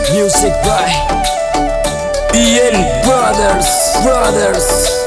Music by Ian Brothers.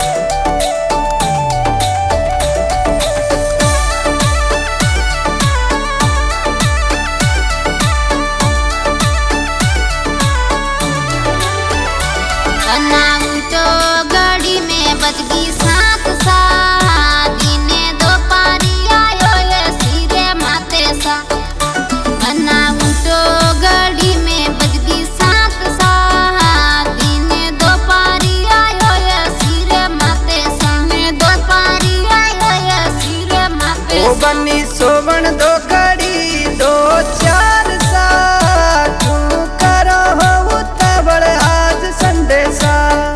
गड़ी में बज गई 7 सात दिने दो पारी आयो ये सिरे माते सा बनाऊं तो गड़ी में बज गई 7 सात दिने दो पारी आयो ये सिरे माते सा ने दो पारी आयो ये सिरे माते सा ओ बनी सोवन दो गड़ी 2-4 सात तू करो हो तबड़ आज संडे सा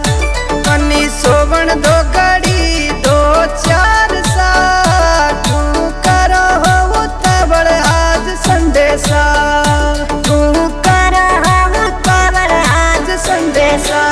सोवन दो गड़ी 2-4 सात तू करो हो तबड़ आज संडे सा तू करो हो तबड़ आज संडे सा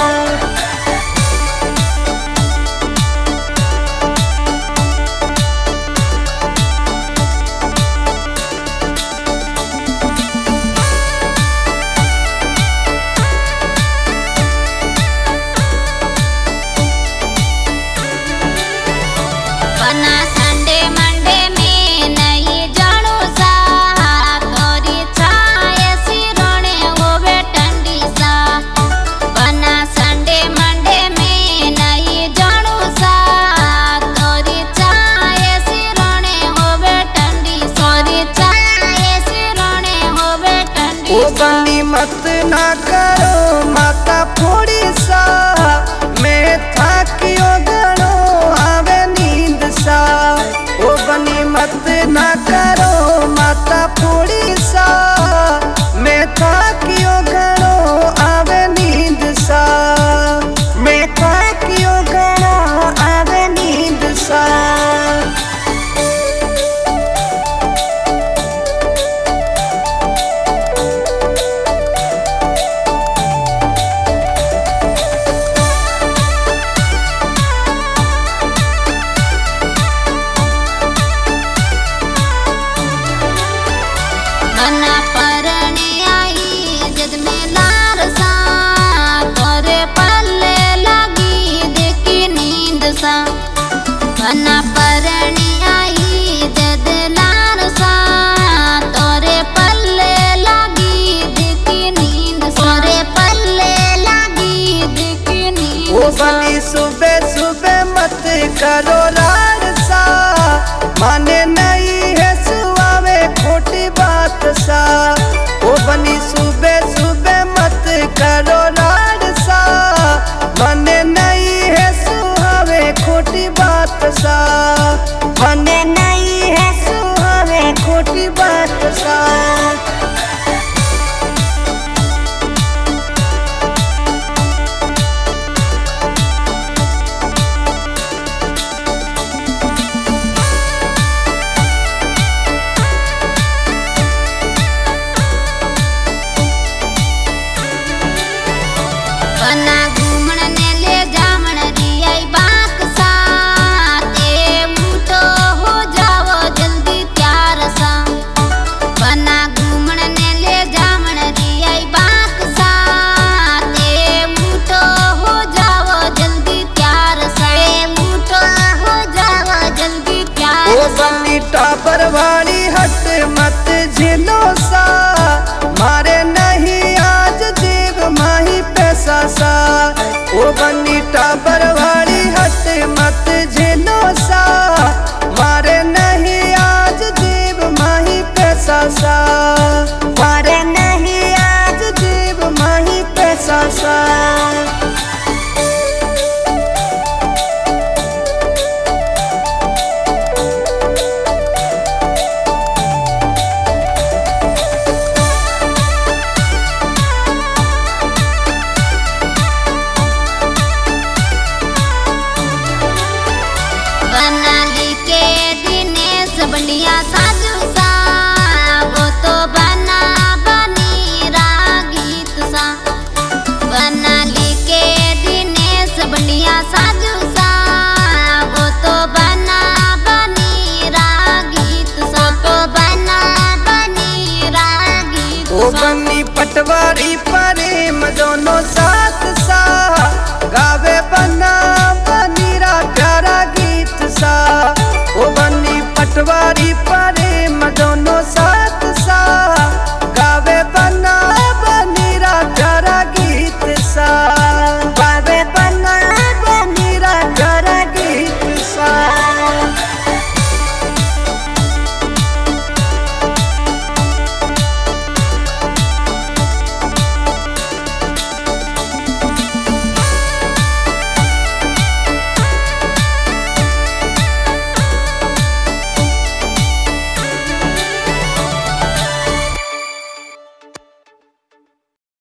संडे मंडे में नहीं जानो सा तोरी छाए सिरोने होवे ठंडी सा बना संडे मंडे में नहीं जानो सा तोरी छाए सिरोने होवे ठंडी सोरी छाए सिरोने होवे ठंडी ओ बनी मत ना करो माता फोड़ी सा मैं थाकियो गणो आवे नींद सा ओ बनी मत ना करो माता फोड़ी सा मैं थाकियो गणो आवे नींद सा मैं थाकियो गणो आवे नींद सा बना परने आई जद में लार सा तोरे पल्ले लगी देखी नींद सा बना परने आई जद लार सा तोरे पल्ले लगी देखी नींद तोरे पल्ले लगी देखी नींद ओ बनी सुबह सुबह मत करो लाड़ सा माने नहीं है सुआवे खोटी बात सा ओ बनी सुबह सुबह मत करो लाड़ सा माने नहीं है सुहावे खोटी बात सा माने नहीं है सुहावे खोटी बात सा बना घूमण ने ले जामण रियाई बाक सा ते उठो हो जाओ जल्दी तैयार सा बना घूमण ने ले जामण रियाई बाक सा ते उठो हो जाओ जल्दी तैयार सा उठो हो जाओ जल्दी तैयार ओ बनी टापर वाली हट मत झिलो सा मारे नहीं आज देव माही पैसा सा ओ बनी टापर वाली हट मत झिलो सा मारे नहीं आज देव माही पैसा सा मारे नहीं आज देव माही पैसा सा बनाली के दिनेश बंडिया साजू सा वो तो पटवारी प्रेम दोनों सा